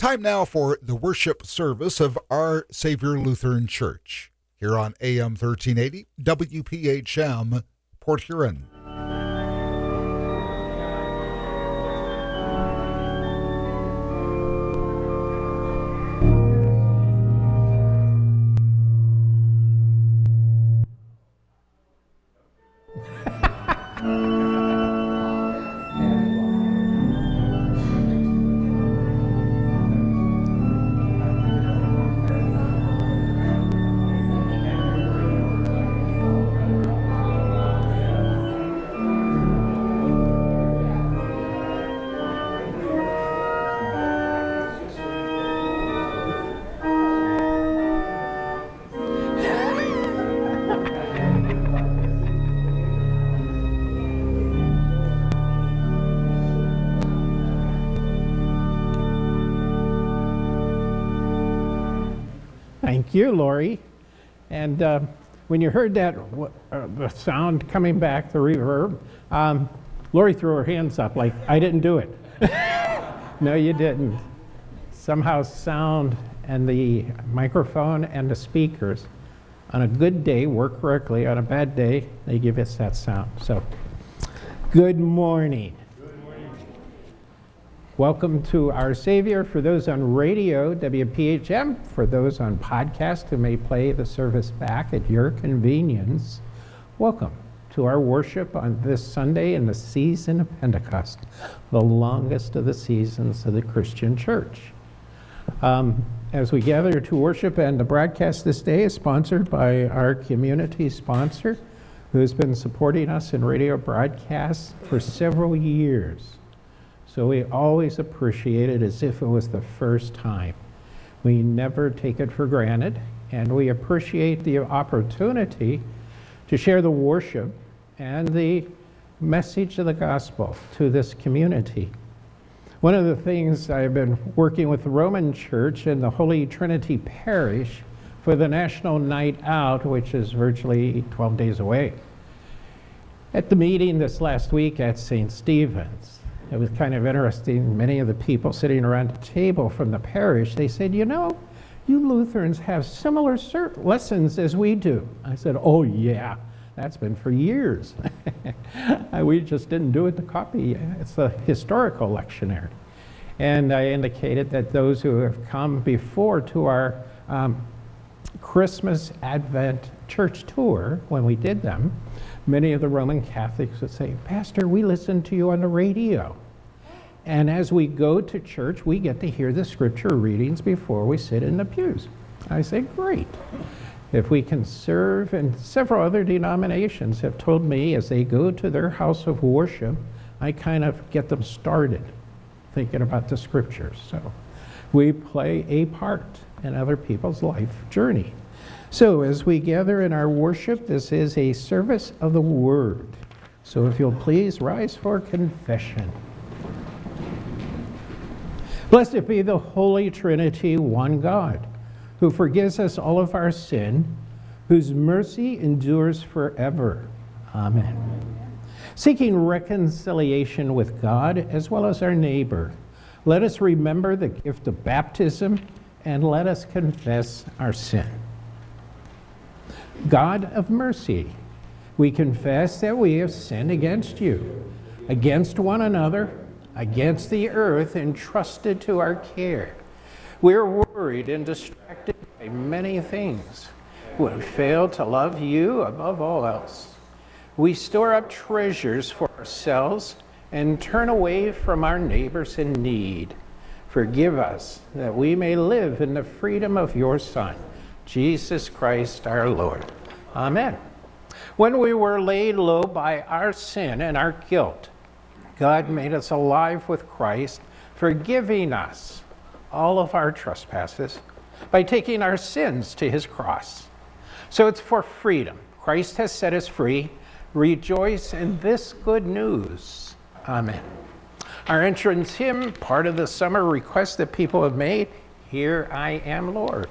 Time now for the worship service of Our Savior Lutheran Church here on AM 1380 WPHM Port Huron. Thank you, Lori. And when you heard that, the sound coming back, the reverb, Lori threw her hands up like, I didn't do it. No, you didn't. Somehow sound and the microphone and the speakers on a good day work correctly. On a bad day, they give us that sound. So, good morning. Welcome to Our Savior. For those on radio, WPHM, for those on podcast who may play the service back at your convenience, welcome to our worship on this Sunday in the season of Pentecost, the longest of the seasons of the Christian church. As we gather to worship, and the broadcast this day is sponsored by our community sponsor, who has been supporting us in radio broadcasts for several years. So we always appreciate it as if it was the first time. We never take it for granted, and we appreciate the opportunity to share the worship and the message of the gospel to this community. One of the things I've been working with the Roman Church and the Holy Trinity Parish for the National Night Out, which is virtually 12 days away. At the meeting this last week at St. Stephen's, it was kind of interesting. Many of the people sitting around the table from the parish, they said, you know, you Lutherans have similar lessons as we do. I said, oh yeah, that's been for years. We just didn't do it to copy. It's a historical lectionary. And I indicated that those who have come before to our Christmas Advent church tour, when we did them, many of the Roman Catholics would say, Pastor, we listened to you on the radio. And as we go to church, we get to hear the scripture readings before we sit in the pews. I say, great. If we can serve, and several other denominations have told me as they go to their house of worship, I kind of get them started thinking about the scriptures. So we play a part in other people's life journey. So as we gather in our worship, this is a service of the word. So if you'll please rise for confession. Blessed be the Holy Trinity, one God, who forgives us all of our sin, whose mercy endures forever. Amen. Seeking reconciliation with God as well as our neighbor, let us remember the gift of baptism and let us confess our sin. God of mercy, we confess that we have sinned against you, against one another, against the earth entrusted to our care. We're worried and distracted by many things. We fail to love you above all else. We store up treasures for ourselves and turn away from our neighbors in need. Forgive us that we may live in the freedom of your Son, Jesus Christ our Lord. Amen. When we were laid low by our sin and our guilt, God made us alive with Christ, forgiving us all of our trespasses by taking our sins to his cross. So it's for freedom. Christ has set us free. Rejoice in this good news. Amen. Our entrance hymn, part of the summer request that people have made, Here I Am, Lord.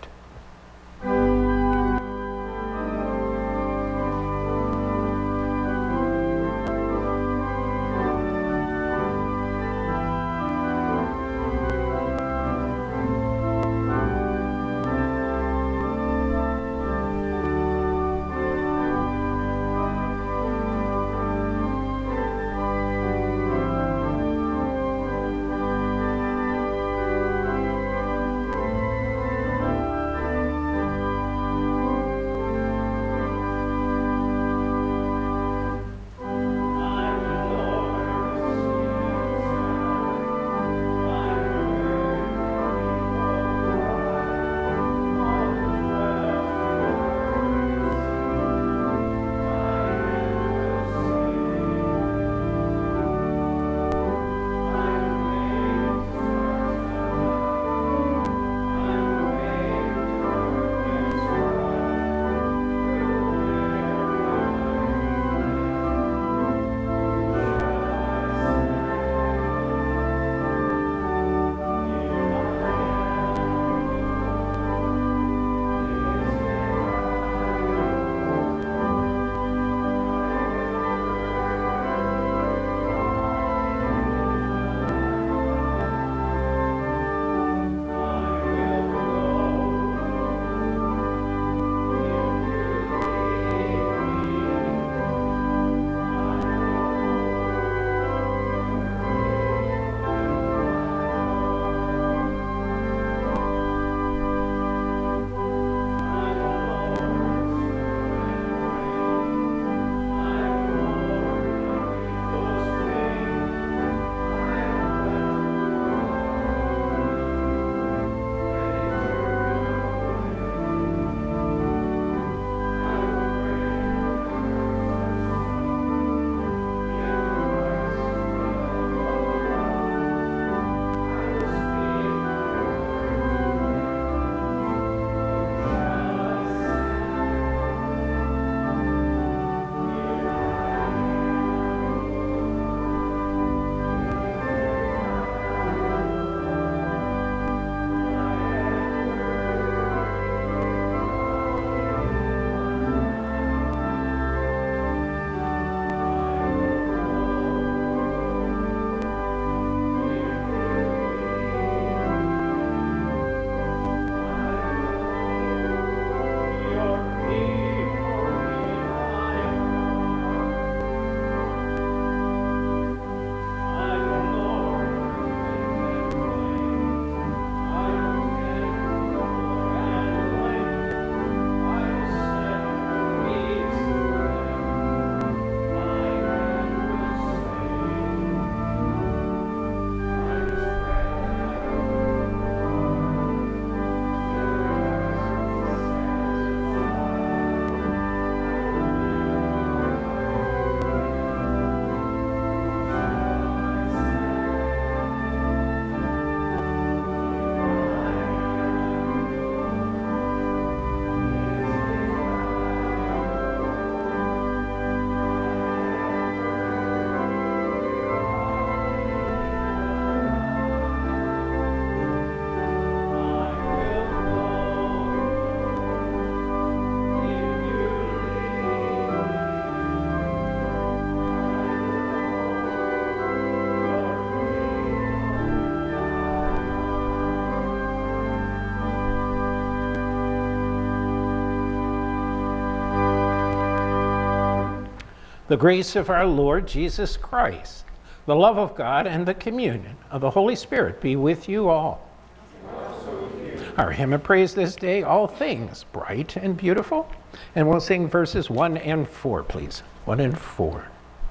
The grace of our Lord Jesus Christ, the love of God, and the communion of the Holy Spirit be with you all. Our hymn of praise this day, All Things Bright and Beautiful. And we'll sing verses 1 and 4, please. 1 and 4.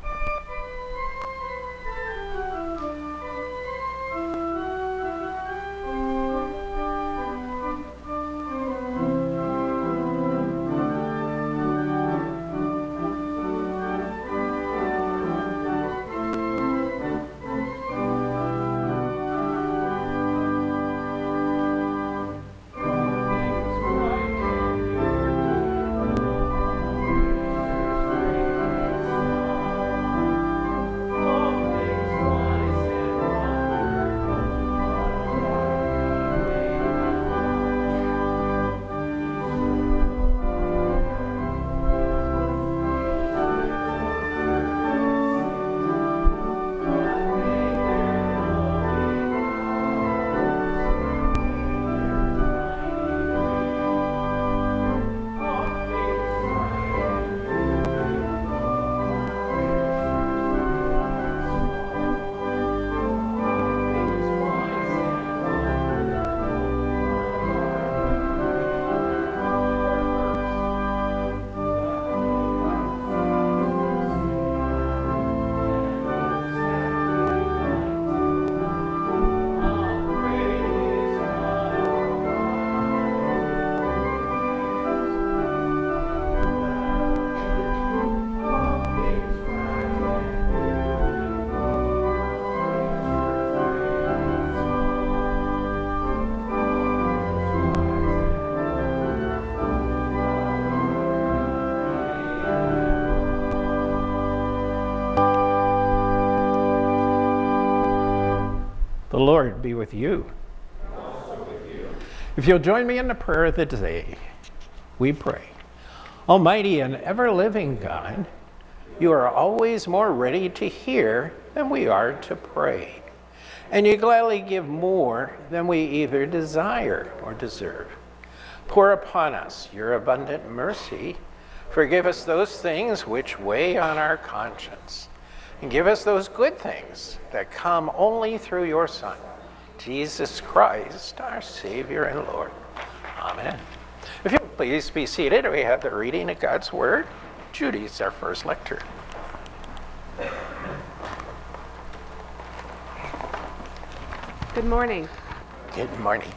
The Lord be with you. And also with you. If you'll join me in the prayer of the day, we pray. Almighty and ever-living God, you are always more ready to hear than we are to pray, and you gladly give more than we either desire or deserve. Pour upon us your abundant mercy. Forgive us those things which weigh on our conscience, and give us those good things that come only through your Son, Jesus Christ, our Savior and Lord. Amen. If you'll please be seated, we have the reading of God's Word. Judy's our first lector. Good morning. Good morning.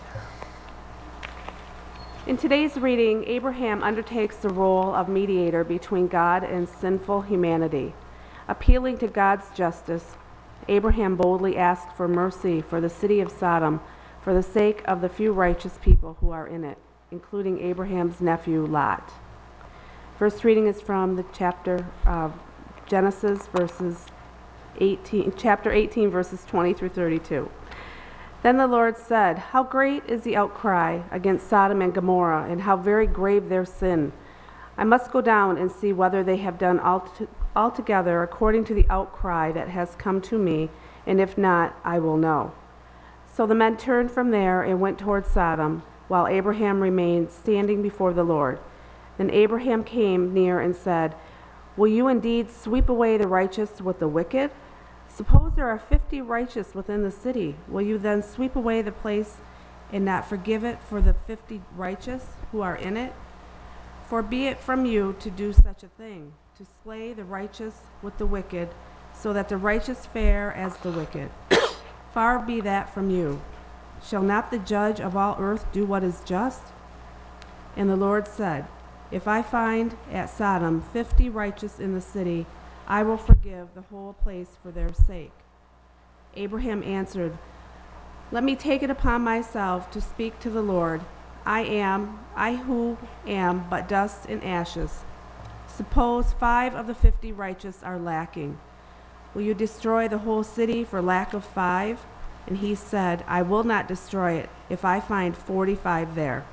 In today's reading, Abraham undertakes the role of mediator between God and sinful humanity. Appealing to God's justice, Abraham boldly asked for mercy for the city of Sodom for the sake of the few righteous people who are in it, including Abraham's nephew Lot. First reading is from the chapter of Genesis, chapter 18, verses 20 through 32. Then the Lord said, "How great is the outcry against Sodom and Gomorrah, and how very grave their sin! I must go down and see whether they have done altogether according to the outcry that has come to me, and if not, I will know." So the men turned from there and went toward Sodom, while Abraham remained standing before the Lord. Then Abraham came near and said, "Will you indeed sweep away the righteous with the wicked? Suppose there are 50 righteous within the city. Will you then sweep away the place and not forgive it for the 50 righteous who are in it? For be it from you to do such a thing, to slay the righteous with the wicked, so that the righteous fare as the wicked. Far be that from you. Shall not the judge of all earth do what is just?" And the Lord said, "If I find at Sodom 50 righteous in the city, I will forgive the whole place for their sake." Abraham answered, "Let me take it upon myself to speak to the Lord. I who am but dust and ashes. Suppose 5 of the 50 righteous are lacking. Will you destroy the whole city for lack of 5? And he said, "I will not destroy it if I find 45 there."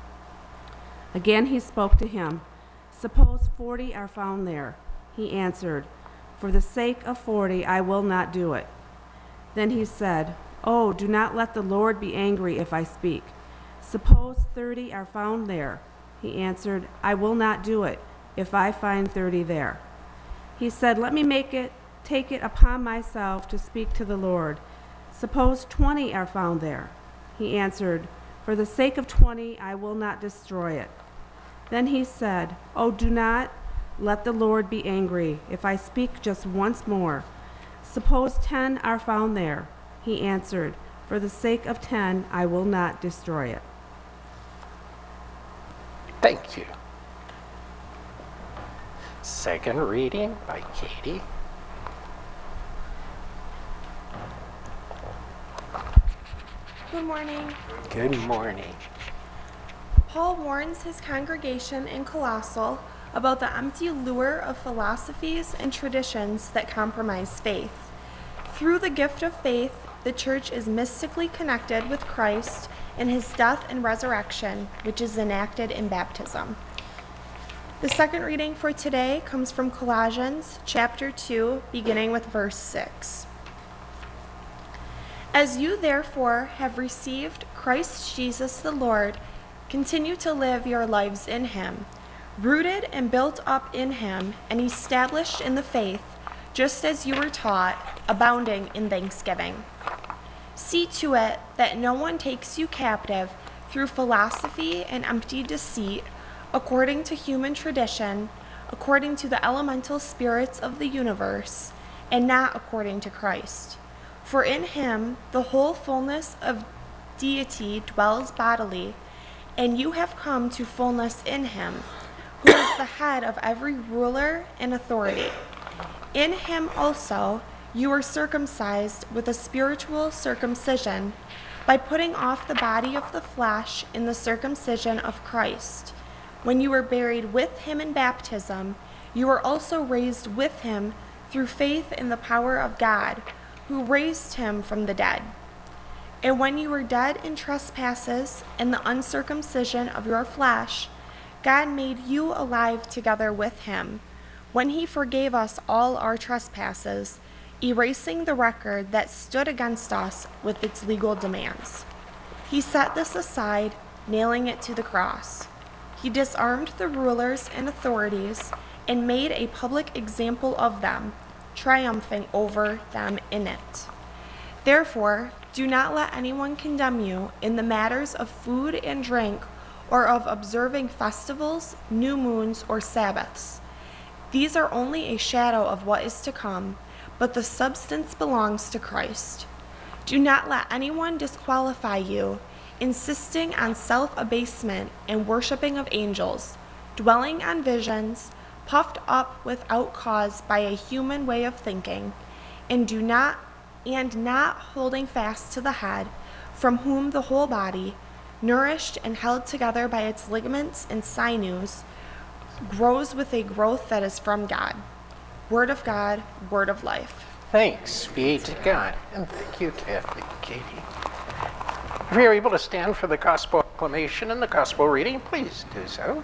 Again he spoke to him, "Suppose 40 are found there." He answered, "For the sake of 40 I will not do it." Then he said, "Oh, do not let the Lord be angry if I speak. Suppose 30 are found there." He answered, "I will not do it if I find 30 there." He said, "Let me take it upon myself to speak to the Lord. Suppose 20 are found there." He answered, "For the sake of 20, I will not destroy it." Then he said, "Oh, do not let the Lord be angry if I speak just once more. Suppose 10 are found there." He answered, "For the sake of 10, I will not destroy it." Thank you. Second reading by Katie. Good morning. Good morning. Paul warns his congregation in Colossal about the empty lure of philosophies and traditions that compromise faith. Through the gift of faith, the church is mystically connected with Christ in his death and resurrection, which is enacted in baptism. The second reading for today comes from Colossians chapter 2, beginning with verse 6. As you therefore have received Christ Jesus the Lord, continue to live your lives in him, rooted and built up in him, and established in the faith, just as you were taught, abounding in thanksgiving. See to it that no one takes you captive through philosophy and empty deceit, according to human tradition, according to the elemental spirits of the universe, and not according to Christ. For in him the whole fullness of deity dwells bodily, and you have come to fullness in him, who is the head of every ruler and authority. In him also you were circumcised with a spiritual circumcision, by putting off the body of the flesh in the circumcision of Christ. When you were buried with him in baptism, you were also raised with him through faith in the power of God, who raised him from the dead. And when you were dead in trespasses and the uncircumcision of your flesh, God made you alive together with him, when he forgave us all our trespasses, erasing the record that stood against us with its legal demands. He set this aside, nailing it to the cross. He disarmed the rulers and authorities and made a public example of them, triumphing over them in it. Therefore, do not let anyone condemn you in the matters of food and drink, or of observing festivals, new moons, or Sabbaths. These are only a shadow of what is to come, but the substance belongs to Christ. Do not let anyone disqualify you, insisting on self-abasement and worshiping of angels, dwelling on visions, puffed up without cause by a human way of thinking, and not holding fast to the head, from whom the whole body, nourished and held together by its ligaments and sinews, grows with a growth that is from God. Word of God, word of life. Thanks be to God. And thank you, Katie. If you're able to stand for the gospel acclamation and the gospel reading, please do so.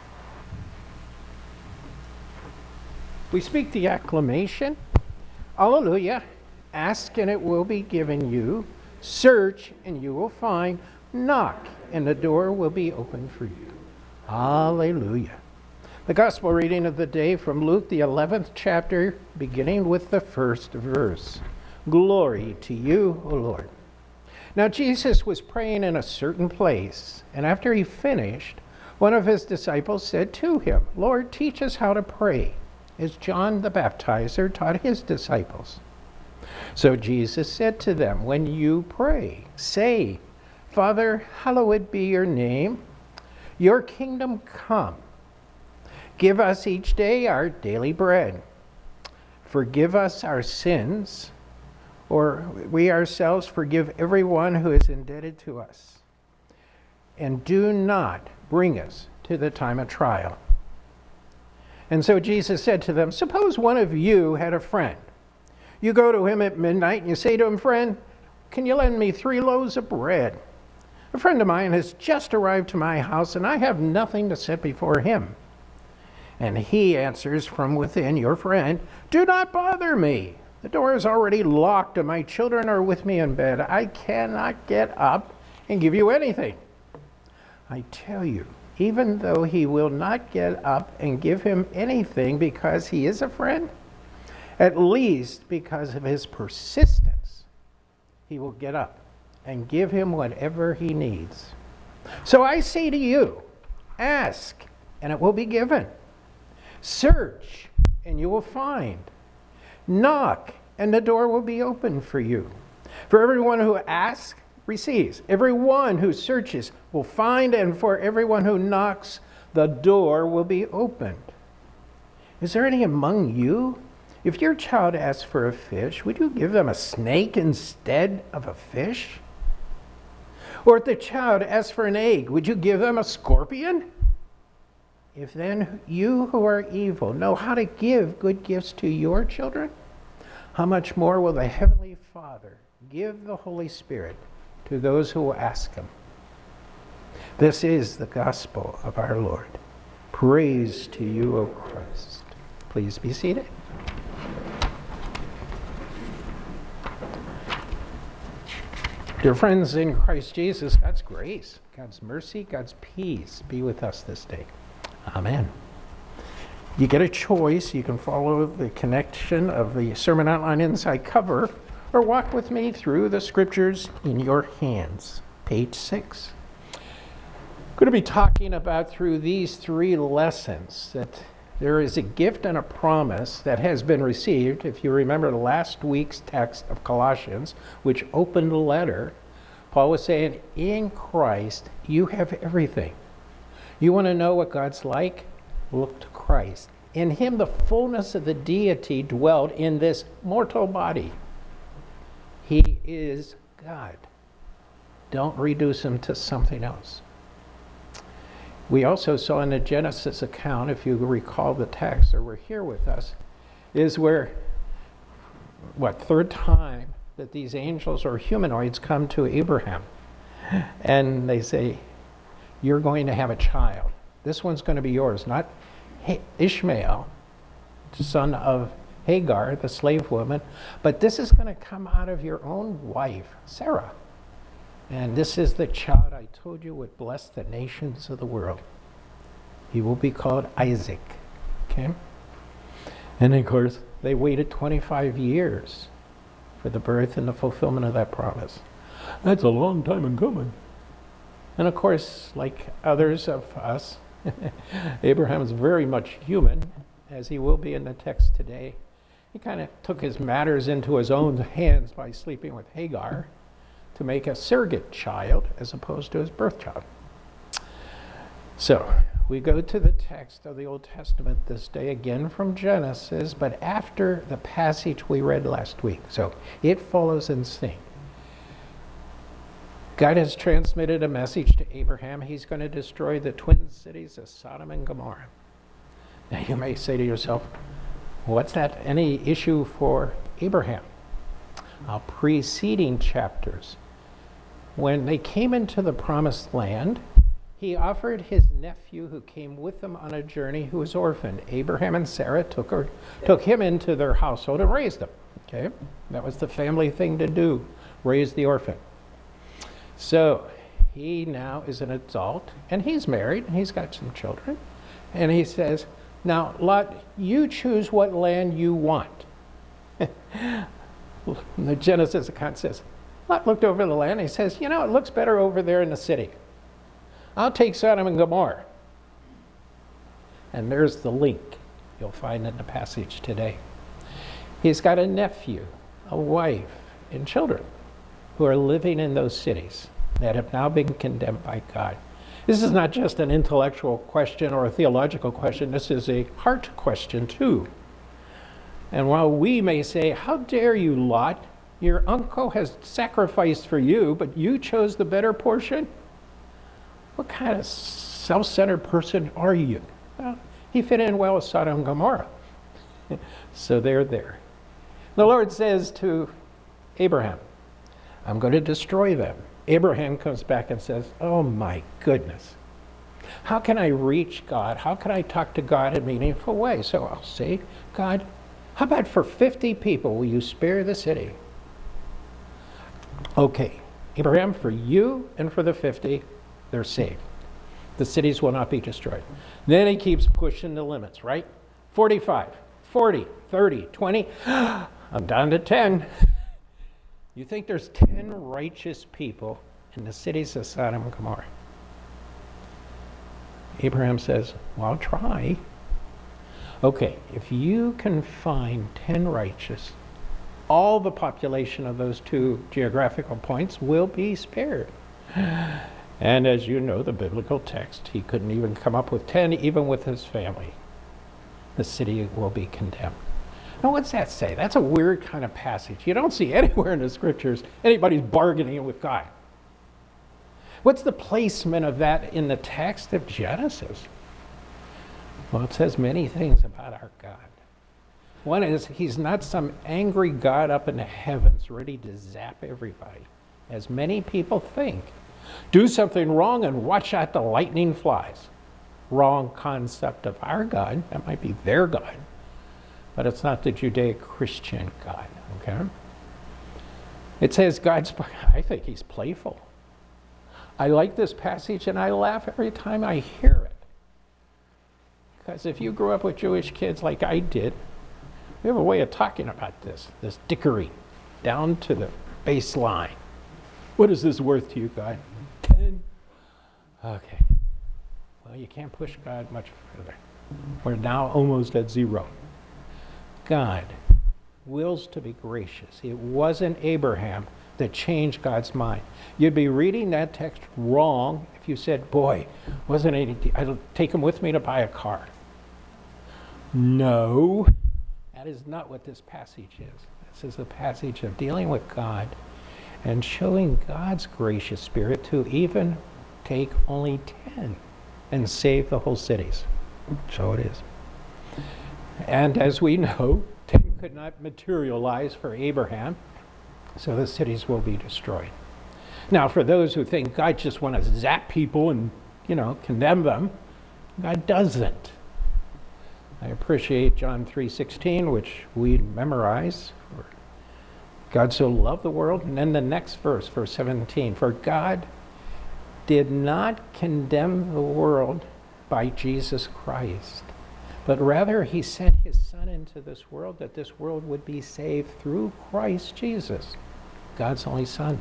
We speak the acclamation. Alleluia. Ask and it will be given you. Search and you will find. Knock and the door will be opened for you. Alleluia. The gospel reading of the day from Luke, the 11th chapter, beginning with the first verse. Glory to you, O Lord. Now Jesus was praying in a certain place, and after he finished, one of his disciples said to him, Lord, teach us how to pray, as John the Baptizer taught his disciples. So Jesus said to them, when you pray, say, Father, hallowed be your name. Your kingdom come. Give us each day our daily bread. Forgive us our sins, or we ourselves forgive everyone who is indebted to us. And do not bring us to the time of trial. And so Jesus said to them, suppose one of you had a friend. You go to him at midnight and you say to him, friend, can you lend me 3 loaves of bread? A friend of mine has just arrived to my house and I have nothing to set before him. And he answers from within, your friend, do not bother me. The door is already locked and my children are with me in bed. I cannot get up and give you anything. I tell you, even though he will not get up and give him anything because he is a friend, At least because of his persistence, he will get up and give him whatever he needs. So I say to you, ask, and it will be given. Search, and you will find. Knock, and the door will be open for you. For everyone who asks, receives. Everyone who searches will find, and for everyone who knocks, the door will be opened. Is there any among you? If your child asks for a fish, would you give them a snake instead of a fish? Or if the child asks for an egg, would you give them a scorpion? If then you who are evil know how to give good gifts to your children, how much more will the Heavenly Father give the Holy Spirit to those who will ask him? This is the gospel of our Lord. Praise to you, O Christ. Please be seated. Dear friends in Christ Jesus, God's grace, God's mercy, God's peace be with us this day. Amen. You get a choice. You can follow the connection of the sermon outline inside cover, or walk with me through the scriptures in your hands. Page 6. I'm going to be talking about through these 3 lessons that there is a gift and a promise that has been received. If you remember last week's text of Colossians, which opened the letter, Paul was saying, in Christ, you have everything. You want to know what God's like? Look to Christ. In him, the fullness of the deity dwelled in this mortal body. He is God. Don't reduce him to something else. We also saw in the Genesis account, if you recall the text or were here with us, is where, third time that these angels or humanoids come to Abraham. And they say, you're going to have a child. This one's going to be yours, not Ishmael, son of Hagar, the slave woman, but this is going to come out of your own wife, Sarah. And this is the child I told you would bless the nations of the world. He will be called Isaac. Okay? And of course, they waited 25 years for the birth and the fulfillment of that promise. That's a long time in coming. And of course, like others of us, Abraham is very much human, as he will be in the text today. He kind of took his matters into his own hands by sleeping with Hagar to make a surrogate child as opposed to his birth child. So we go to the text of the Old Testament this day, again from Genesis, but after the passage we read last week. So it follows in sync. God has transmitted a message to Abraham. He's going to destroy the twin cities of Sodom and Gomorrah. Now you may say to yourself, what's that any issue for Abraham? Preceding chapters, when they came into the promised land, he offered his nephew who came with them on a journey who was orphaned. Abraham and Sarah took him into their household and raised him. Okay, that was the family thing to do, raise the orphan. So he now is an adult, and he's married, and he's got some children. And he says, now, Lot, you choose what land you want. The Genesis account says, Lot looked over the land, and he says, you know, it looks better over there in the city. I'll take Sodom and Gomorrah. And there's the link you'll find in the passage today. He's got a nephew, a wife, and children who are living in those cities that have now been condemned by God. This is not just an intellectual question or a theological question. This is a heart question too. And while we may say, how dare you, Lot? Your uncle has sacrificed for you, but you chose the better portion? What kind of self-centered person are you? Well, he fit in well with Sodom and Gomorrah. So they're there. The Lord says to Abraham, I'm going to destroy them. Abraham comes back and says, oh my goodness. How can I reach God? How can I talk to God in a meaningful way? So I'll say, God, how about for 50 people, will you spare the city? Okay, Abraham, for you and for the 50, they're saved. The cities will not be destroyed. Then he keeps pushing the limits, right? 45. 40, 30, 20. I'm down to 10. You think there's 10 righteous people in the cities of Sodom and Gomorrah? Abraham says, well, I'll try. Okay, if you can find 10 righteous, all the population of those two geographical points will be spared. And as you know, the biblical text, he couldn't even come up with 10, even with his family. The city will be condemned. Now, what's that say? That's a weird kind of passage. You don't see anywhere in the scriptures anybody's bargaining with God. What's the placement of that in the text of Genesis? Well, it says many things about our God. One is, he's not some angry God up in the heavens ready to zap everybody, as many people think. Do something wrong and watch out the lightning flies. Wrong concept of our God. That might be their God, but it's not the Judeo-Christian God, okay? It says I think he's playful. I like this passage and I laugh every time I hear it. Because if you grew up with Jewish kids like I did, we have a way of talking about this dickery, down to the baseline. What is this worth to you, God? 10? Okay. Well, you can't push God much further. We're now almost at 0. God wills to be gracious. It wasn't Abraham that changed God's mind. You'd be reading that text wrong if you said, boy, wasn't it, I'll take him with me to buy a car. No, that is not what this passage is. This is a passage of dealing with God and showing God's gracious spirit to even take only 10 and save the whole cities. So it is. And as we know, 10 could not materialize for Abraham, so the cities will be destroyed. Now, for those who think God just wants to zap people and, condemn them, God doesn't. I appreciate John 3:16, which we memorize. God so loved the world. And then the next verse, verse 17, for God did not condemn the world by Jesus Christ, but rather he sent his Son into this world that this world would be saved through Christ Jesus, God's only Son.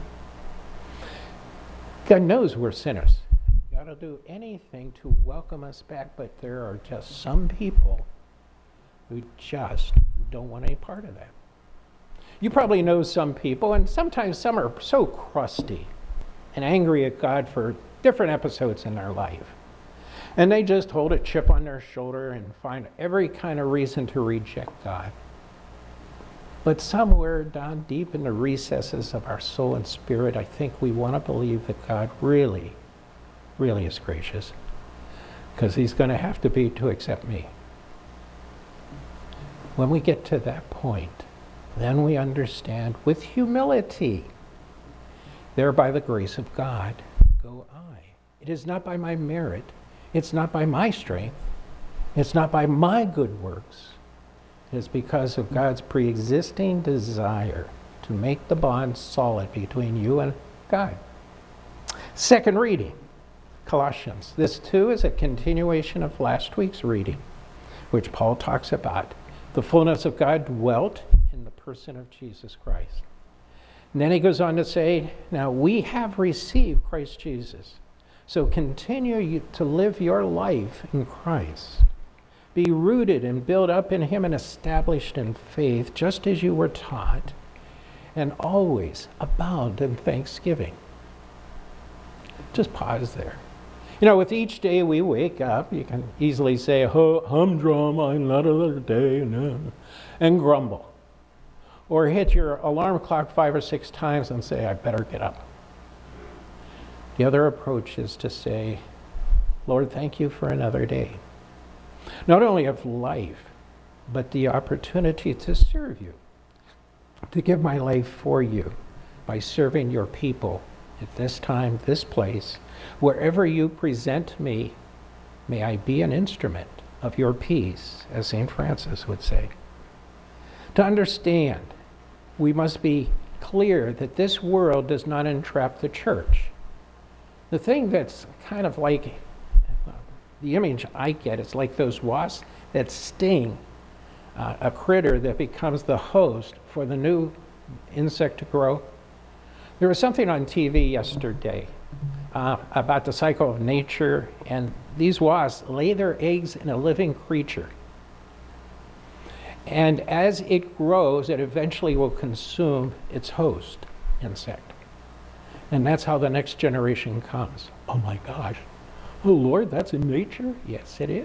God knows we're sinners. God will do anything to welcome us back, but there are just some people who just don't want any part of that. You probably know some people, and sometimes some are so crusty and angry at God for different episodes in their life. And they just hold a chip on their shoulder and find every kind of reason to reject God. But somewhere down deep in the recesses of our soul and spirit, I think we want to believe that God really, really is gracious, because he's going to have to be to accept me. When we get to that point, then we understand with humility, there by the grace of God go I. It is not by my merit. It's not by my strength. It's not by my good works. It is because of God's pre-existing desire to make the bond solid between you and God. Second reading, Colossians. This too is a continuation of last week's reading, which Paul talks about. The fullness of God dwelt in the person of Jesus Christ. And then he goes on to say, now we have received Christ Jesus. So continue to live your life in Christ. Be rooted and built up in him and established in faith, just as you were taught, and always abound in thanksgiving. Just pause there. With each day we wake up, you can easily say, humdrum, another day, and grumble. Or hit your alarm clock 5 or 6 times and say, I better get up. The other approach is to say, Lord, thank you for another day. Not only of life, but the opportunity to serve you, to give my life for you by serving your people at this time, this place. Wherever you present me, may I be an instrument of your peace, as St. Francis would say. To understand, we must be clear that this world does not entrap the church. The thing that's kind of like, the image I get is like those wasps that sting a critter that becomes the host for the new insect to grow. There was something on TV yesterday about the cycle of nature, and these wasps lay their eggs in a living creature. And as it grows, it eventually will consume its host insect. And that's how the next generation comes. Oh my gosh. Oh Lord, that's in nature? Yes, it is.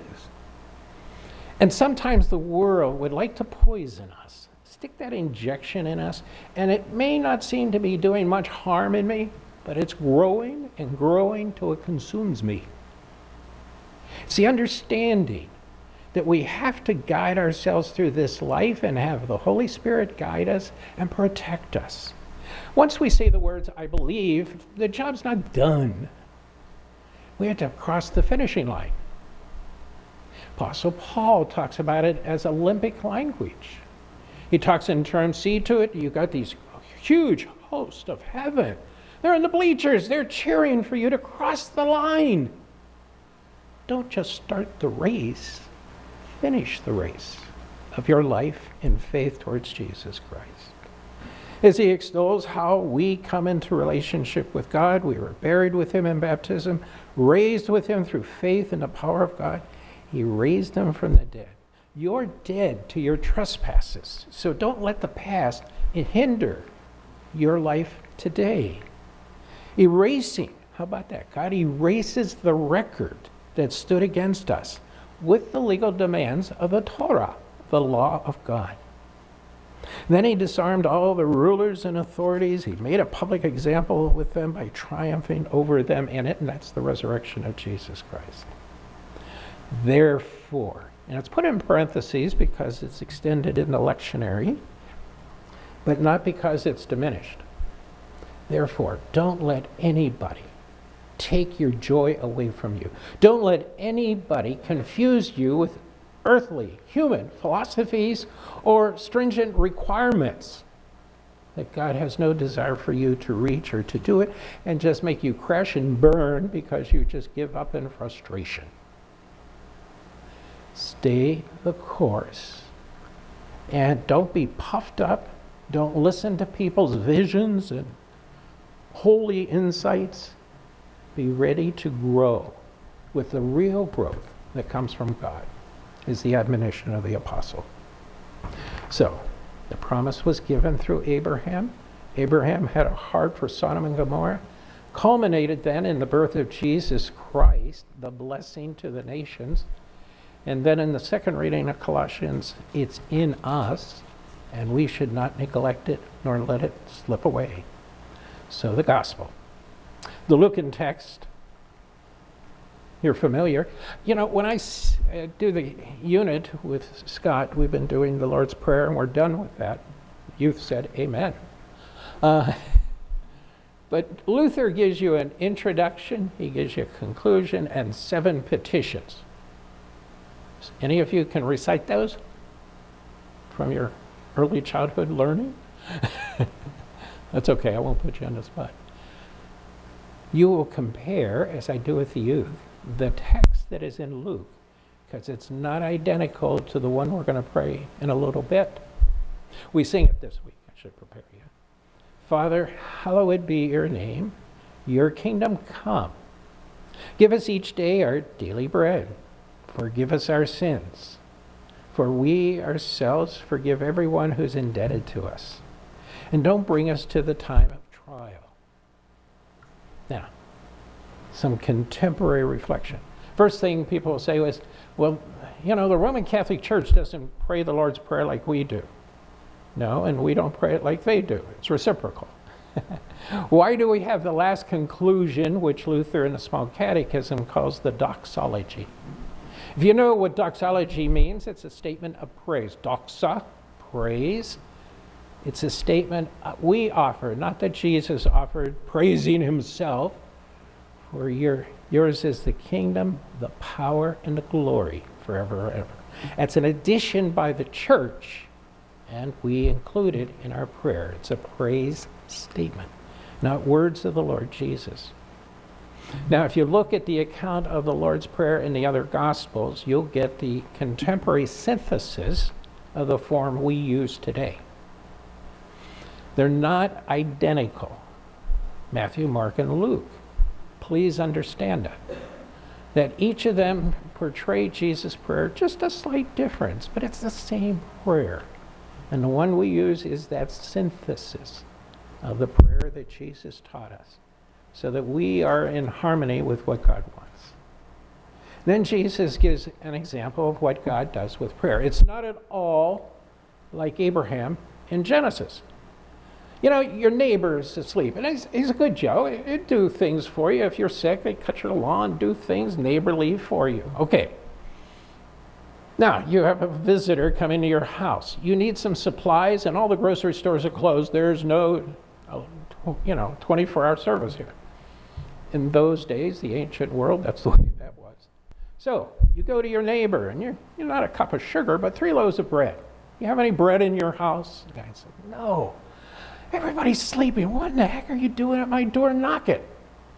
And sometimes the world would like to poison us, stick that injection in us, and it may not seem to be doing much harm in me, but it's growing and growing till it consumes me. It's the understanding that we have to guide ourselves through this life and have the Holy Spirit guide us and protect us. Once we say the words, I believe, the job's not done. We have to cross the finishing line. Apostle Paul talks about it as Olympic language. He talks in terms, see to it, you've got these huge hosts of heaven. They're in the bleachers. They're cheering for you to cross the line. Don't just start the race. Finish the race of your life in faith towards Jesus Christ. As he extols how we come into relationship with God, we were buried with him in baptism, raised with him through faith in the power of God. He raised him from the dead. You're dead to your trespasses, so don't let the past hinder your life today. Erasing, how about that? God erases the record that stood against us with the legal demands of the Torah, the law of God. Then he disarmed all the rulers and authorities. He made a public example with them by triumphing over them in it, and that's the resurrection of Jesus Christ. Therefore, and it's put in parentheses because it's extended in the lectionary, but not because it's diminished. Therefore, don't let anybody take your joy away from you. Don't let anybody confuse you with earthly, human philosophies or stringent requirements that God has no desire for you to reach or to do it, and just make you crash and burn because you just give up in frustration. Stay the course. And don't be puffed up. Don't listen to people's visions and holy insights. Be ready to grow with the real growth that comes from God, is the admonition of the apostle. So, the promise was given through Abraham. Abraham had a heart for Sodom and Gomorrah, culminated then in the birth of Jesus Christ, the blessing to the nations. And then in the second reading of Colossians, it's in us, and we should not neglect it nor let it slip away. So the gospel. The Lucan text, you're familiar. You know, when I do the unit with Scott, we've been doing the Lord's Prayer, and we're done with that. Youth said amen. But Luther gives you an introduction, he gives you a conclusion, and 7 petitions. Any of you can recite those from your early childhood learning? That's okay, I won't put you on the spot. You will compare, as I do with the youth, the text that is in Luke, because it's not identical to the one we're going to pray in a little bit. We sing it this week. I should prepare you. Father, hallowed be your name. Your kingdom come. Give us each day our daily bread. Forgive us our sins, for we ourselves forgive everyone who's indebted to us. And don't bring us to the time of trial. Now, some contemporary reflection. First thing people will say is, well, you know, the Roman Catholic Church doesn't pray the Lord's Prayer like we do. No, and we don't pray it like they do. It's reciprocal. Why do we have the last conclusion, which Luther in the Small Catechism calls the doxology? If you know what doxology means, it's a statement of praise. Doxa, praise. It's a statement we offer, not that Jesus offered, praising himself. For yours is the kingdom, the power, and the glory forever and ever. It's an addition by the church, and we include it in our prayer. It's a praise statement, not words of the Lord Jesus. Now, if you look at the account of the Lord's Prayer in the other Gospels, you'll get the contemporary synthesis of the form we use today. They're not identical. Matthew, Mark, and Luke. Please understand that each of them portray Jesus' prayer, just a slight difference, but it's the same prayer. And the one we use is that synthesis of the prayer that Jesus taught us, so that we are in harmony with what God wants. Then Jesus gives an example of what God does with prayer. It's not at all like Abraham in Genesis. You know, your neighbor's asleep, and he's a good Joe. He'd do things for you. If you're sick, they'd cut your lawn, do things neighborly for you. Okay. Now, you have a visitor come into your house. You need some supplies, and all the grocery stores are closed. There's no, 24-hour service here. In those days, the ancient world, that's the way that was. So, you go to your neighbor, and you're not a cup of sugar, but 3 loaves of bread. You have any bread in your house? The guy said, no. Everybody's sleeping. What in the heck are you doing at my door? Knock it.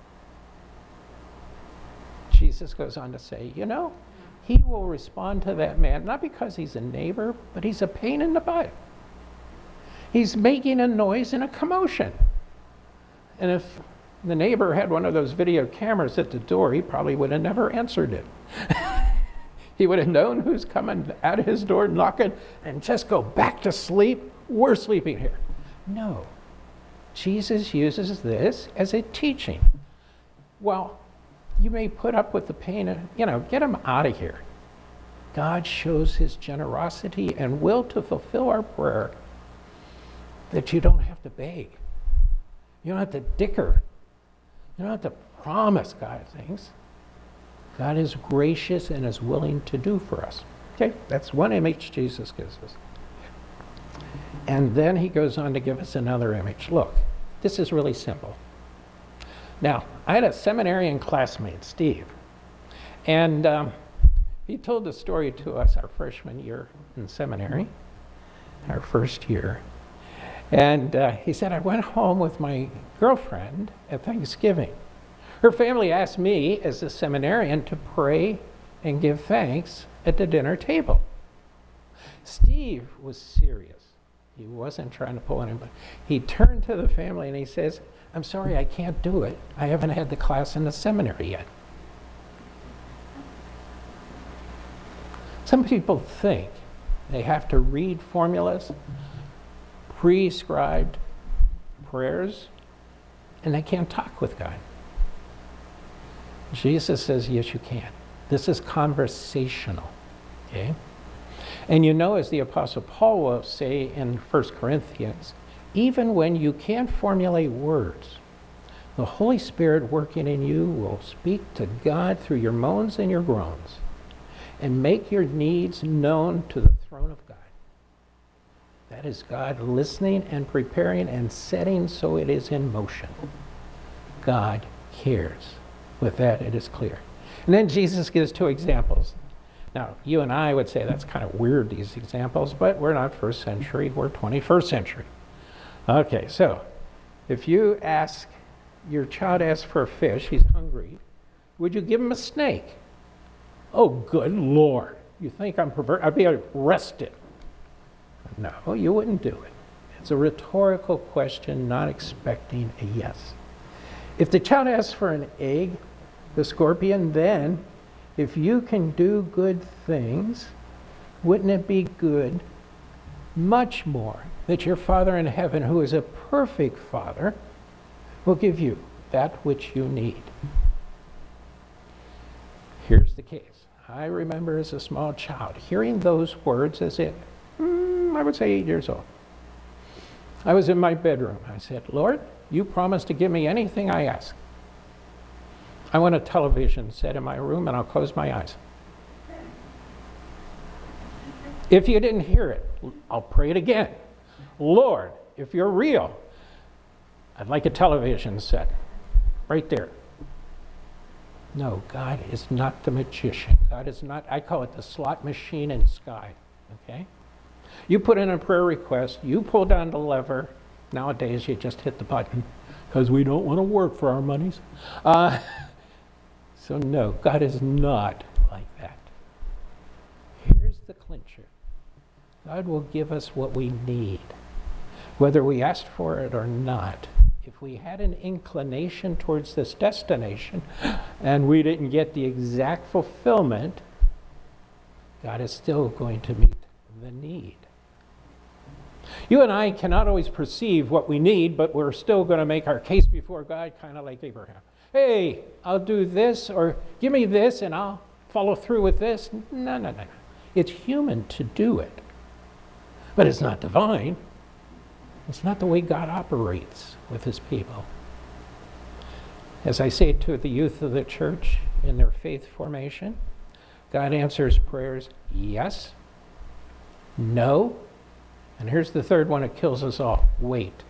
Jesus goes on to say, he will respond to that man, not because he's a neighbor, but he's a pain in the butt. He's making a noise and a commotion. And if the neighbor had one of those video cameras at the door, he probably would have never answered it. He would have known who's coming at his door knocking and just go back to sleep. We're sleeping here. No. Jesus uses this as a teaching. Well, you may put up with the pain of, get him out of here. God shows his generosity and will to fulfill our prayer that you don't have to beg. You don't have to dicker. You don't have to promise God things. God is gracious and is willing to do for us. Okay, that's one image Jesus gives us. And then he goes on to give us another image. Look, this is really simple. Now, I had a seminarian classmate, Steve, and he told the story to us our freshman year in seminary, our first year. And he said, I went home with my girlfriend at Thanksgiving. Her family asked me, as a seminarian, to pray and give thanks at the dinner table. Steve was serious. He wasn't trying to pull anybody. He turned to the family and he says, I'm sorry, I can't do it. I haven't had the class in the seminary yet. Some people think they have to read formulas, prescribed prayers, and they can't talk with God. Jesus says, yes, you can. This is conversational, okay? And as the Apostle Paul will say in 1 Corinthians, even when you can't formulate words, the Holy Spirit working in you will speak to God through your moans and your groans and make your needs known to the throne of God. That is God listening and preparing and setting so it is in motion. God cares. With that, it is clear. And then Jesus gives 2 examples. Now, you and I would say that's kind of weird, these examples, but we're not first century, we're 21st century. Okay, so if your child asks for a fish, he's hungry, would you give him a snake? Oh, good Lord. You think I'm perverted? I'd be arrested. No, you wouldn't do it. It's a rhetorical question, not expecting a yes. If the child asks for an egg, the scorpion, then if you can do good things, wouldn't it be good, much more, that your Father in heaven, who is a perfect Father, will give you that which you need? Here's the case. I remember as a small child hearing those words as I would say 8 years old. I was in my bedroom. I said, Lord, you promised to give me anything I ask. I want a television set in my room and I'll close my eyes. If you didn't hear it, I'll pray it again. Lord, if you're real, I'd like a television set right there. No, God is not the magician. God is not, I call it the slot machine in sky, okay? You put in a prayer request, you pull down the lever. Nowadays, you just hit the button because we don't want to work for our monies. So no, God is not like that. Here's the clincher. God will give us what we need, whether we asked for it or not. If we had an inclination towards this destination and we didn't get the exact fulfillment, God is still going to meet the need. You and I cannot always perceive what we need, but we're still going to make our case before God, kind of like Abraham. Hey, I'll do this, or give me this and I'll follow through with this. No. It's human to do it, but it's not divine. It's not the way God operates with his people. As I say to the youth of the church in their faith formation, God answers prayers yes, no, and here's the third one that kills us all: wait.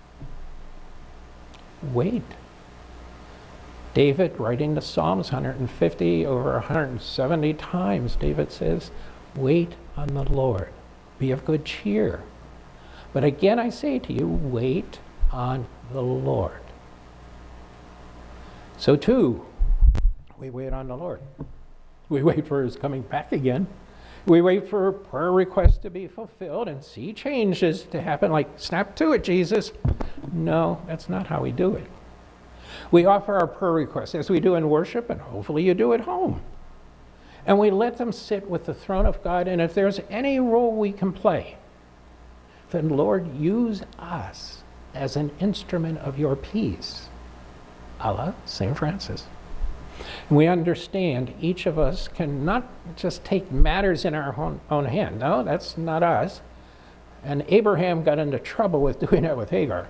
Wait. David, writing the Psalms 150 over 170 times, David says, wait on the Lord. Be of good cheer. But again, I say to you, wait on the Lord. So too, we wait on the Lord. We wait for his coming back again. We wait for prayer requests to be fulfilled and see changes to happen, like, snap to it, Jesus. No, that's not how we do it. We offer our prayer requests as we do in worship, and hopefully you do at home. And we let them sit with the throne of God, and if there's any role we can play, then Lord, use us as an instrument of your peace, a la St. Francis. And we understand each of us cannot just take matters in our own hand. No, that's not us. And Abraham got into trouble with doing that with Hagar.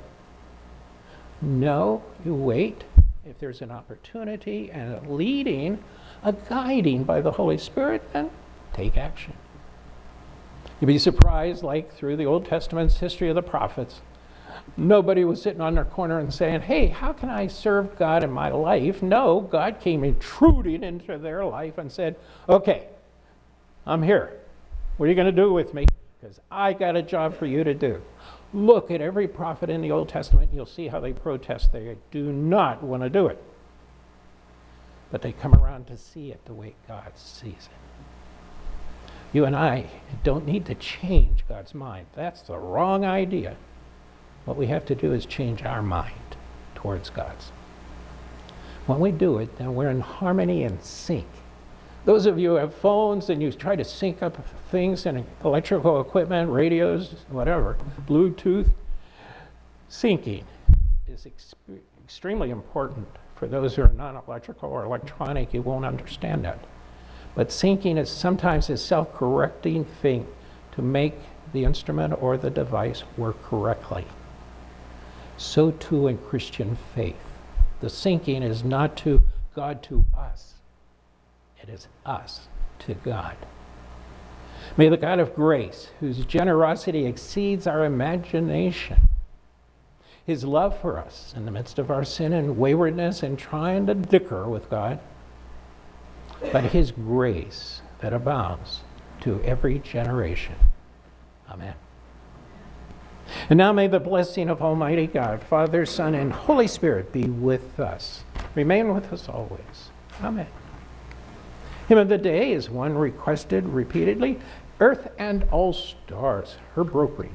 No, you wait. If there's an opportunity and a leading, a guiding by the Holy Spirit, then take action. You'd be surprised, like through the Old Testament's history of the prophets, nobody was sitting on their corner and saying, hey, how can I serve God in my life? No, God came intruding into their life and said, okay, I'm here. What are you going to do with me? Because I got a job for you to do. Look at every prophet in the Old Testament. You'll see how they protest. They do not want to do it. But they come around to see it the way God sees it. You and I don't need to change God's mind. That's the wrong idea. What we have to do is change our mind towards God's. When we do it, then we're in harmony and sync. Those of you who have phones and you try to sync up things and electrical equipment, radios, whatever, Bluetooth, syncing is extremely important. For those who are non-electrical or electronic, you won't understand that. But syncing is sometimes a self-correcting thing to make the instrument or the device work correctly. So too in Christian faith. The syncing is not to God to us. It is us to God. May the God of grace, whose generosity exceeds our imagination, his love for us in the midst of our sin and waywardness and trying to dicker with God, but his grace that abounds to every generation. Amen. And now may the blessing of Almighty God, Father, Son, and Holy Spirit be with us. Remain with us always. Amen. Hymn of the day is one requested repeatedly, Earth and All Stars, Herb Brokering.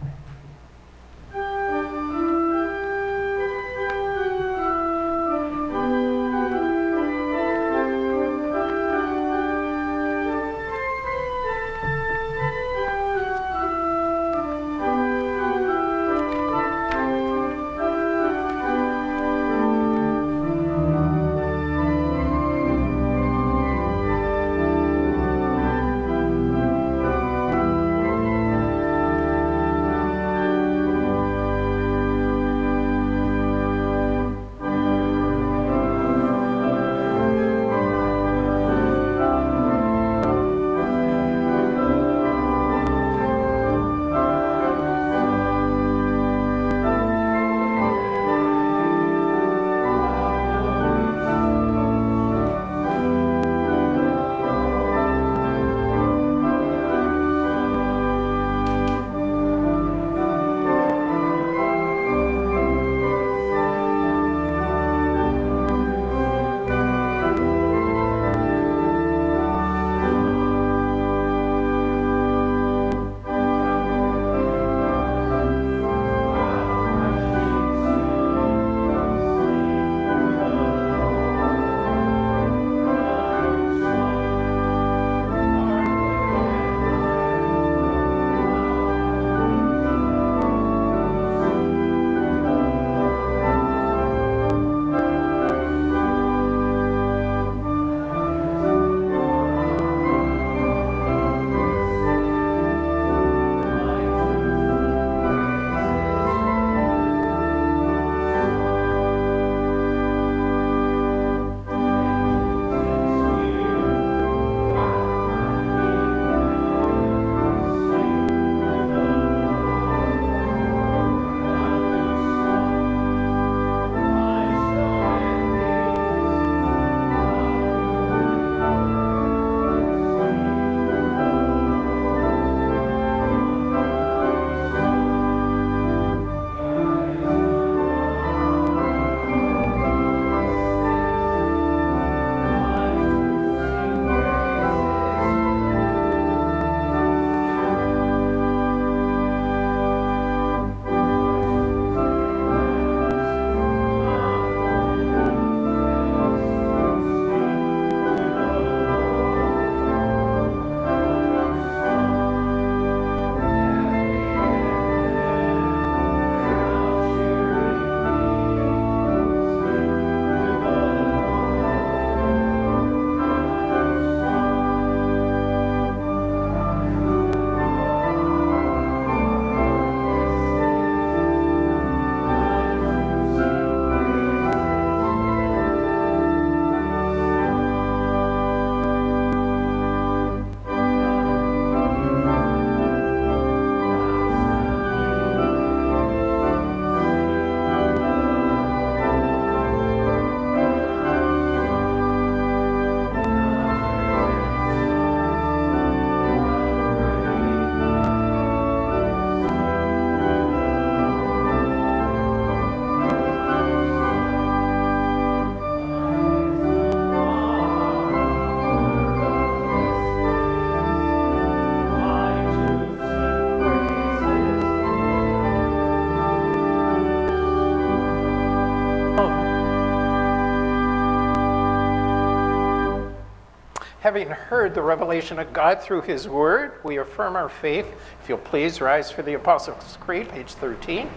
Having heard the revelation of God through his word, we affirm our faith. If you'll please rise for the Apostles' Creed, page 13.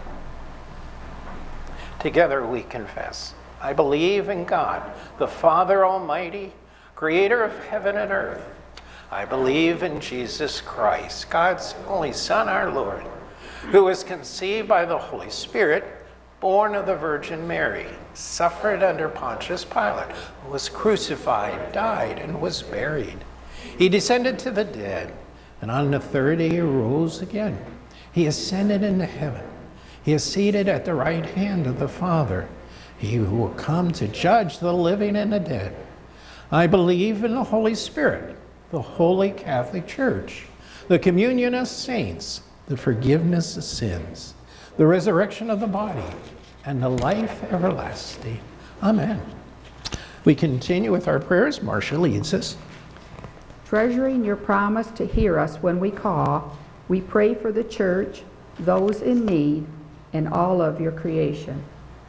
Together we confess. I believe in God, the Father Almighty, creator of heaven and earth. I believe in Jesus Christ, God's only Son, our Lord, who was conceived by the Holy Spirit, born of the Virgin Mary, suffered under Pontius Pilate, was crucified, died, and was buried. He descended to the dead, and on the third day he rose again. He ascended into heaven. He is seated at the right hand of the Father, he who will come to judge the living and the dead. I believe in the Holy Spirit, the Holy Catholic Church, the communion of saints, the forgiveness of sins, the resurrection of the body, and the life everlasting. Amen. We continue with our prayers. Marcia leads us. Treasuring your promise to hear us when we call, we pray for the church, those in need, and all of your creation.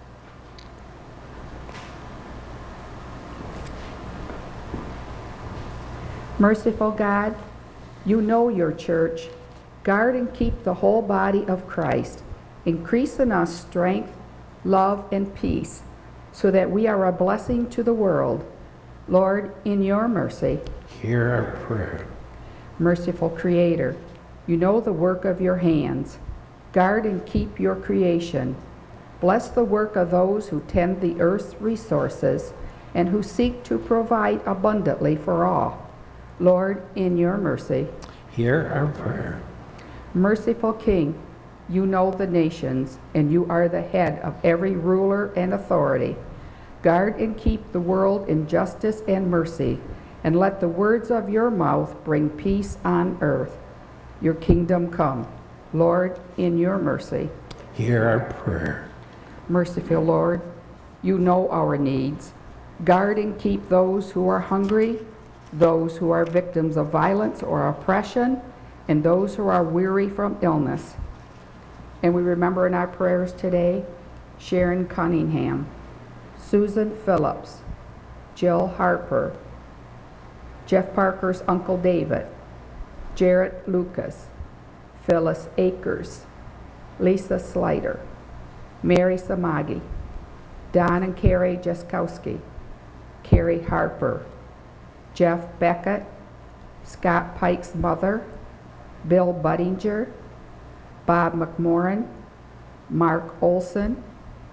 Merciful God, you know your church. Guard and keep the whole body of Christ. Increase in us strength, love, and peace, so that we are a blessing to the world. Lord, in your mercy, hear our prayer. Merciful Creator, you know the work of your hands. Guard and keep your creation. Bless the work of those who tend the earth's resources and who seek to provide abundantly for all. Lord, in your mercy, hear our prayer. Merciful King, you know the nations, and you are the head of every ruler and authority. Guard and keep the world in justice and mercy, and let the words of your mouth bring peace on earth. Your kingdom come. Lord, in your mercy, hear our prayer. Merciful Lord, you know our needs. Guard and keep those who are hungry, those who are victims of violence or oppression, and those who are weary from illness. And we remember in our prayers today, Sharon Cunningham, Susan Phillips, Jill Harper, Jeff Parker's Uncle David, Jarrett Lucas, Phyllis Akers, Lisa Slider, Mary Samagi, Don and Carrie Jaskowski, Carrie Harper, Jeff Beckett, Scott Pike's mother, Bill Budinger, Bob McMorrin, Mark Olson,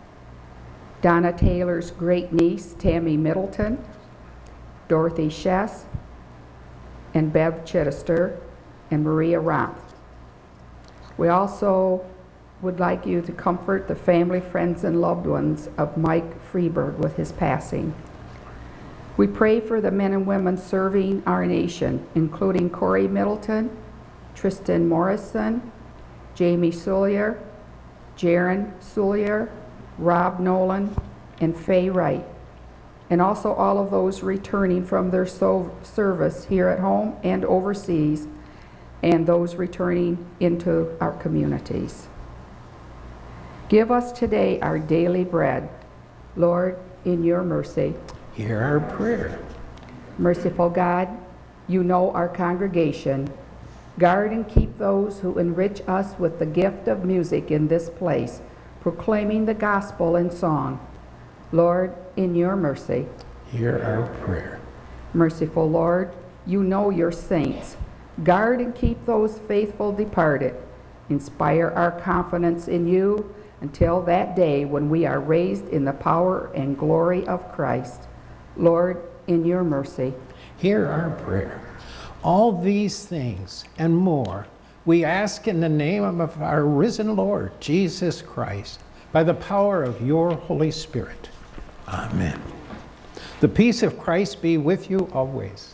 Donna Taylor's great niece, Tammy Middleton, Dorothy Schess, and Bev Chittister, and Maria Rompf. We also would like you to comfort the family, friends, and loved ones of Mike Freeberg with his passing. We pray for the men and women serving our nation, including Corey Middleton, Tristan Morrison, Jamie Sullier, Jaron Sullier, Rob Nolan, and Faye Wright, and also all of those returning from their service here at home and overseas, and those returning into our communities. Give us today our daily bread. Lord, in your mercy, hear our prayer. Merciful God, you know our congregation. Guard and keep those who enrich us with the gift of music in this place, proclaiming the gospel in song. Lord, in your mercy, hear our prayer. Merciful Lord, you know your saints. Guard and keep those faithful departed. Inspire our confidence in you until that day when we are raised in the power and glory of Christ. Lord, in your mercy, hear our prayer. All these things and more we ask in the name of our risen Lord, Jesus Christ, by the power of your Holy Spirit. Amen. The peace of Christ be with you always.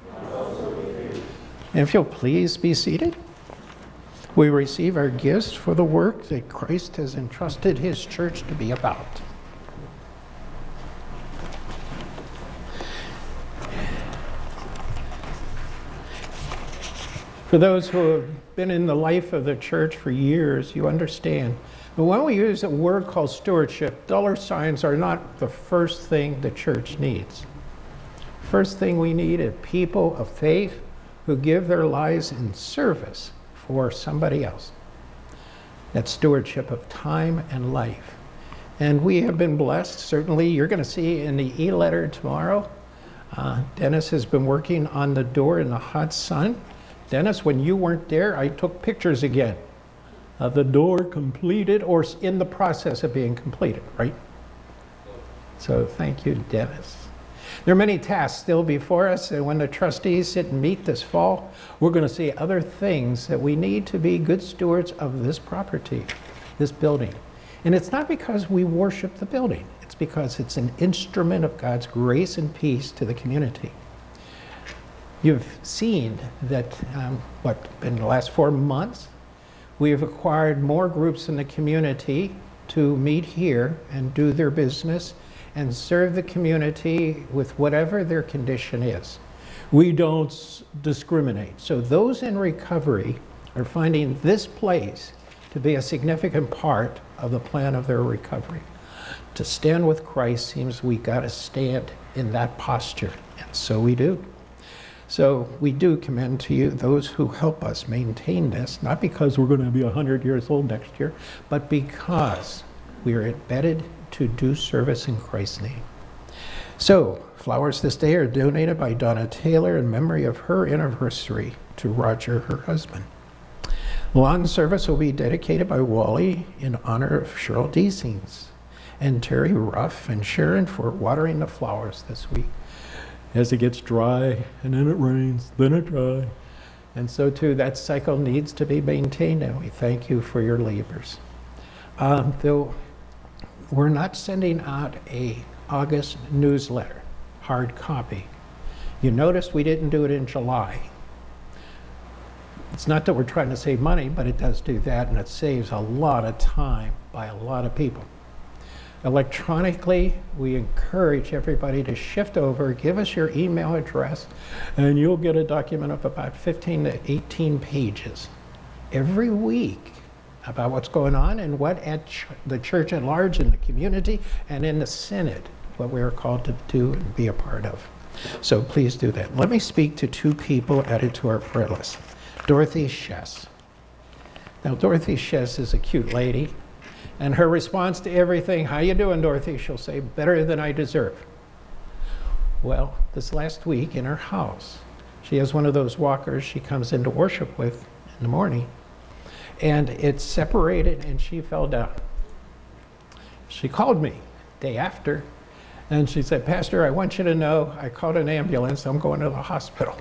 And if you'll please be seated, we receive our gifts for the work that Christ has entrusted his church to be about. For those who have been in the life of the church for years, you understand. But when we use a word called stewardship, dollar signs are not the first thing the church needs. first thing we need is people of faith who give their lives in service for somebody else. That's stewardship of time and life. And we have been blessed. Certainly, you're going to see in the e-letter tomorrow, Dennis has been working on the door in the hot sun. Dennis, when you weren't there, I took pictures again of the door completed or in the process of being completed, right? So thank you, Dennis. There are many tasks still before us, and when the trustees sit and meet this fall, we're going to see other things that we need to be good stewards of this property, this building. And it's not because we worship the building, it's because it's an instrument of God's grace and peace to the community. You've seen that, in the last 4 months, we have acquired more groups in the community to meet here and do their business and serve the community with whatever their condition is. We don't discriminate. So those in recovery are finding this place to be a significant part of the plan of their recovery. To stand with Christ seems we got to stand in that posture, and so we do. So we do commend to you those who help us maintain this, not because we're going to be 100 years old next year, but because we are embedded to do service in Christ's name. So, flowers this day are donated by Donna Taylor in memory of her anniversary to Roger, her husband. Lawn service will be dedicated by Wally in honor of Cheryl Deasings and Terry Ruff and Sharon for watering the flowers this week. As it gets dry, and then it rains, then it dry. And so too, that cycle needs to be maintained, and we thank you for your labors. Though we're not sending out a August newsletter, hard copy. You notice we didn't do it in July. It's not that we're trying to save money, but it does do that, and it saves a lot of time by a lot of people. Electronically, we encourage everybody to shift over, give us your email address, and you'll get a document of about 15 to 18 pages every week about what's going on and what at the church at large, in the community, and in the synod, what we are called to do and be a part of. So please do that. Let me speak to 2 people added to our prayer list. Dorothy Shess. Now, Dorothy Shess is a cute lady, and her response to everything, "How you doing, Dorothy?" she'll say, "Better than I deserve." Well, this last week in her house, she has one of those walkers she comes into worship with in the morning, and it's separated and she fell down. She called me day after, and she said, "Pastor, I want you to know I called an ambulance. I'm going to the hospital."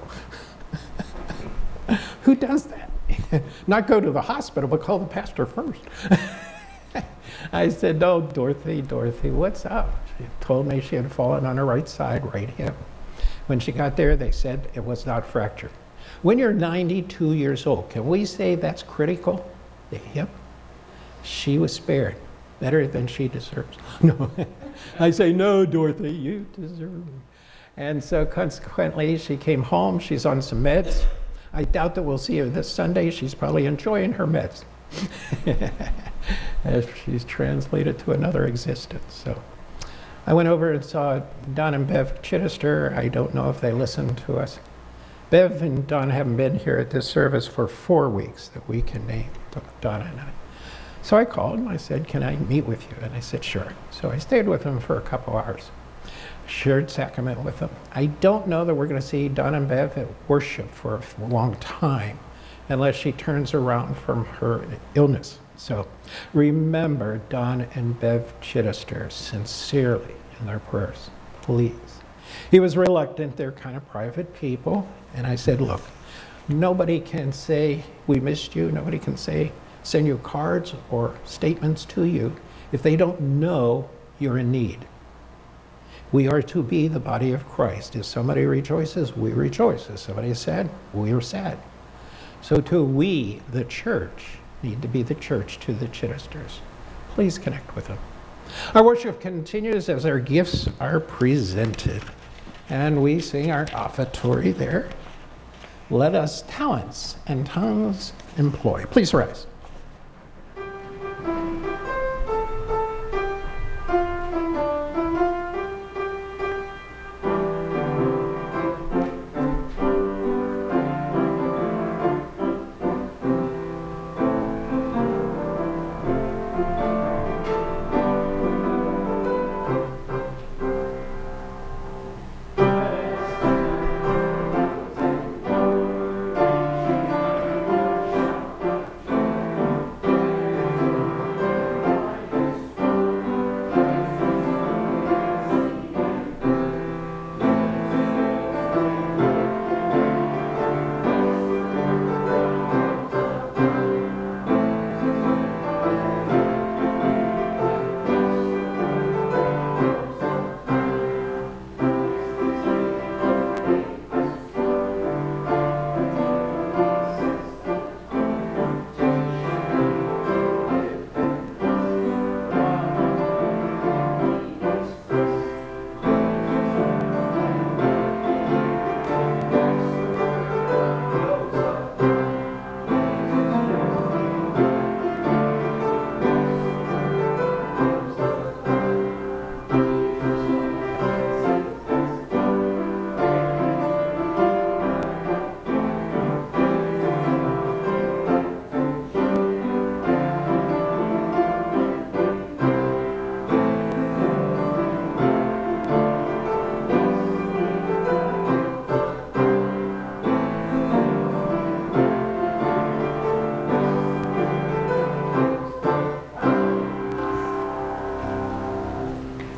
Who does that? Not go to the hospital, but call the pastor first. I said, "No, Dorothy, what's up?" She told me she had fallen on her right side, right hip. When she got there, they said it was not fractured. When you're 92 years old, can we say that's critical? The hip? She was spared. Better than she deserves. No. I say, "No, Dorothy, you deserve it." And so consequently, she came home. She's on some meds. I doubt that we'll see her this Sunday. She's probably enjoying her meds. As she's translated to another existence. So I went over and saw Don and Bev Chittister. I don't know if they listened to us. Bev and Don haven't been here at this service for 4 weeks that we can name, Donna and I. So I called and I said, "Can I meet with you?" And I said, "Sure." So I stayed with them for a couple hours. Shared sacrament with them. I don't know that we're going to see Don and Bev at worship for a long time unless she turns around from her illness. So remember Don and Bev Chittister sincerely in their prayers, please. He was reluctant. They're kind of private people. And I said, "Look, nobody can say we missed you. Nobody can say send you cards or statements to you if they don't know you're in need. We are to be the body of Christ. If somebody rejoices, we rejoice. If somebody is sad, we are sad. So too, we, the church, need to be the church to the Chittisters. Please connect with them. Our worship continues as our gifts are presented. And we sing our offertory there. Let us talents and tongues employ. Please rise.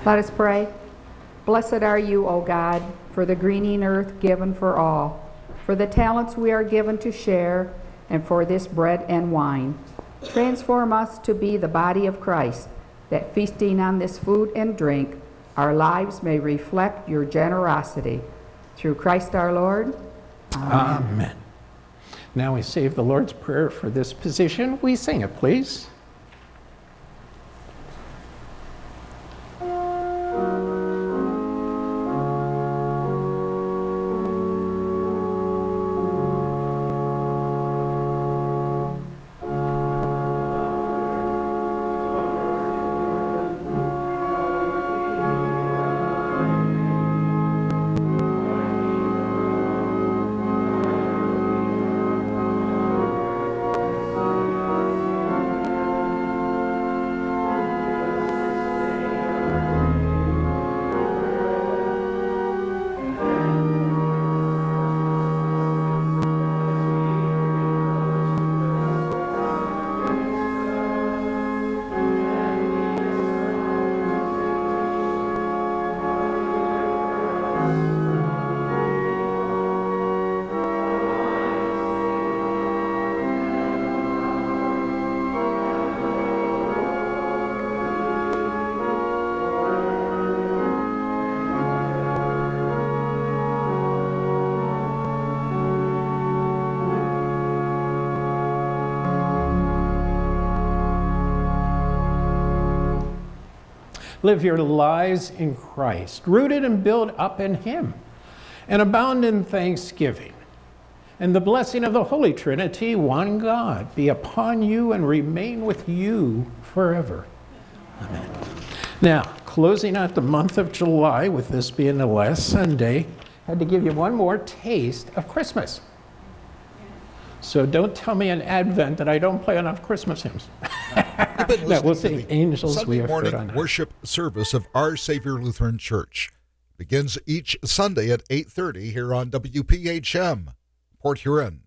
Let us pray. Blessed are you, O God, for the greening earth given for all, for the talents we are given to share, and for this bread and wine. Transform us to be the body of Christ, that feasting on this food and drink, our lives may reflect your generosity. Through Christ our Lord. Amen. Amen. Now we save the Lord's Prayer for this position. We sing it, please. Live your lives in Christ, rooted and built up in Him, and abound in thanksgiving. And the blessing of the Holy Trinity, one God, be upon you and remain with you forever. Amen. Now, closing out the month of July, with this being the last Sunday, I had to give you one more taste of Christmas. So don't tell me in Advent that I don't play enough Christmas hymns. No, we'll sing Angels Sunday We Have Heard morning on High. worship service of Our Savior Lutheran Church begins each Sunday at 8:30 here on WPHM, Port Huron.